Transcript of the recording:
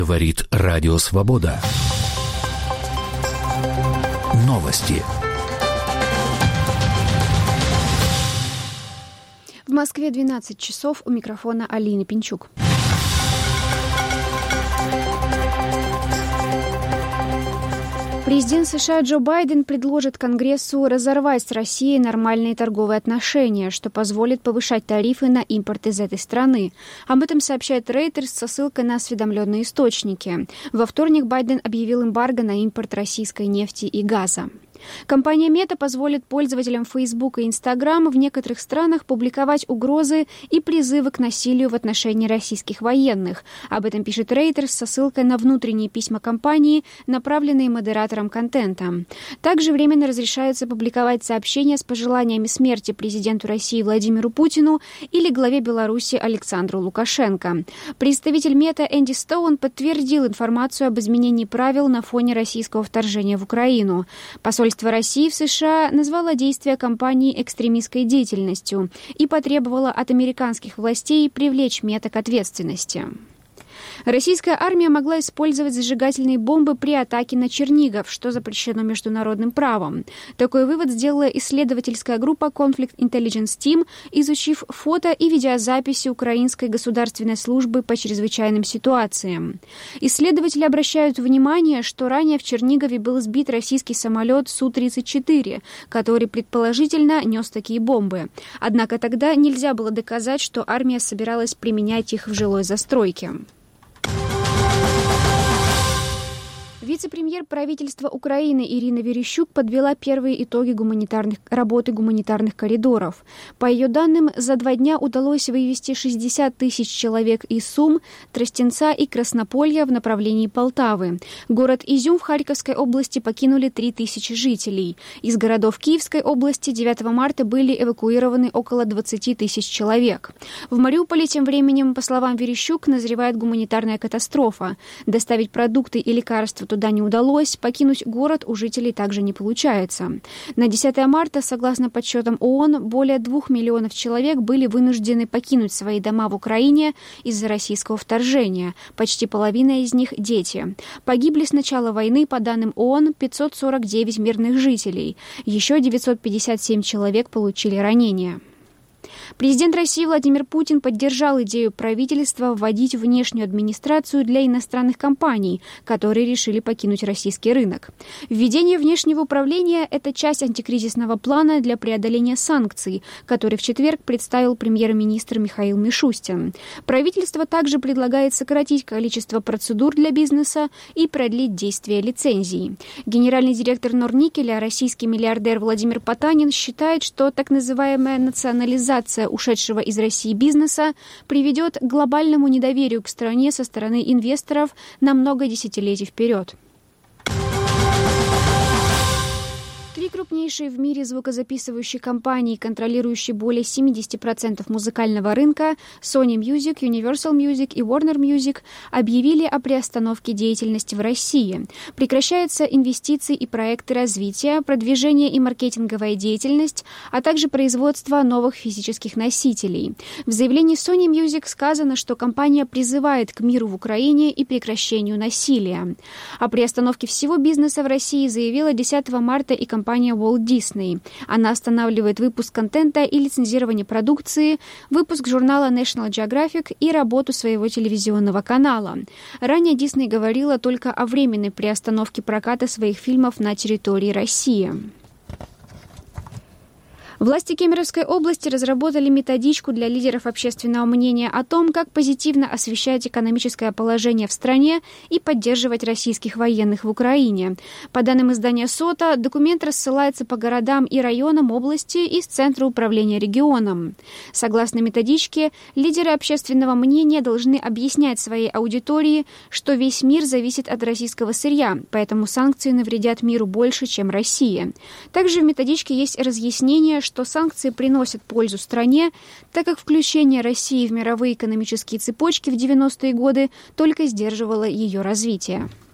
Говорит Радио Свобода. Новости. В Москве 12 часов. У микрофона Алина Пинчук. Президент США Джо Байден предложит Конгрессу разорвать с Россией нормальные торговые отношения, что позволит повышать тарифы на импорт из этой страны. Об этом сообщает Reuters со ссылкой на осведомленные источники. Во вторник Байден объявил эмбарго на импорт российской нефти и газа. Компания Meta позволит пользователям Facebook и Instagram в некоторых странах публиковать угрозы и призывы к насилию в отношении российских военных. Об этом пишет Reuters со ссылкой на внутренние письма компании, направленные модераторам контента. Также временно разрешается публиковать сообщения с пожеланиями смерти президенту России Владимиру Путину или главе Беларуси Александру Лукашенко. Представитель Meta Энди Стоун подтвердил информацию об изменении правил на фоне российского вторжения в Украину. Посольство России в США назвало действия компании экстремистской деятельностью и потребовало от американских властей привлечь Мета к ответственности. Российская армия могла использовать зажигательные бомбы при атаке на Чернигов, что запрещено международным правом. Такой вывод сделала исследовательская группа Conflict Intelligence Team, изучив фото и видеозаписи Украинской государственной службы по чрезвычайным ситуациям. Исследователи обращают внимание, что ранее в Чернигове был сбит российский самолет Су-34, который предположительно нес такие бомбы. Однако тогда нельзя было доказать, что армия собиралась применять их в жилой застройке. Вице-премьер правительства Украины Ирина Верещук подвела первые итоги работы гуманитарных коридоров. По ее данным, за 2 дня удалось вывести 60 тысяч человек из Сум, Тростенца и Краснополья в направлении Полтавы. Город Изюм в Харьковской области покинули 3000 жителей. Из городов Киевской области 9 марта были эвакуированы около 20 тысяч человек. В Мариуполе тем временем, по словам Верещук, назревает гуманитарная катастрофа. Доставить продукты и лекарства туда не удалось, покинуть город у жителей также не получается. На 10 марта, согласно подсчетам ООН, более 2 миллионов человек были вынуждены покинуть свои дома в Украине из-за российского вторжения. Почти половина из них – дети. Погибли с начала войны, по данным ООН, 549 мирных жителей. Еще 957 человек получили ранения. Президент России Владимир Путин поддержал идею правительства вводить внешнюю администрацию для иностранных компаний, которые решили покинуть российский рынок. Введение внешнего управления – это часть антикризисного плана для преодоления санкций, который в четверг представил премьер-министр Михаил Мишустин. Правительство также предлагает сократить количество процедур для бизнеса и продлить действие лицензий. Генеральный директор Норникеля, российский миллиардер Владимир Потанин, считает, что так называемая национализация ушедшего из России бизнеса приведет к глобальному недоверию к стране со стороны инвесторов на много десятилетий вперед. 3 крупнейшие в мире звукозаписывающие компании, контролирующие более 70% музыкального рынка, Sony Music, Universal Music и Warner Music, объявили о приостановке деятельности в России. Прекращаются инвестиции и проекты развития, продвижение и маркетинговая деятельность, а также производство новых физических носителей. В заявлении Sony Music сказано, что компания призывает к миру в Украине и прекращению насилия. О приостановке всего бизнеса в России заявила 10 марта и компания Walt Disney. Она останавливает выпуск контента и лицензирование продукции, выпуск журнала National Geographic и работу своего телевизионного канала. Ранее Disney говорила только о временной приостановке проката своих фильмов на территории России. Власти Кемеровской области разработали методичку для лидеров общественного мнения о том, как позитивно освещать экономическое положение в стране и поддерживать российских военных в Украине. По данным издания «Сота», документ рассылается по городам и районам области из Центра управления регионом. Согласно методичке, лидеры общественного мнения должны объяснять своей аудитории, что весь мир зависит от российского сырья, поэтому санкции навредят миру больше, чем Россия. Также в методичке есть разъяснение, что санкции приносят пользу стране, так как включение России в мировые экономические цепочки в 90-е годы только сдерживало ее развитие.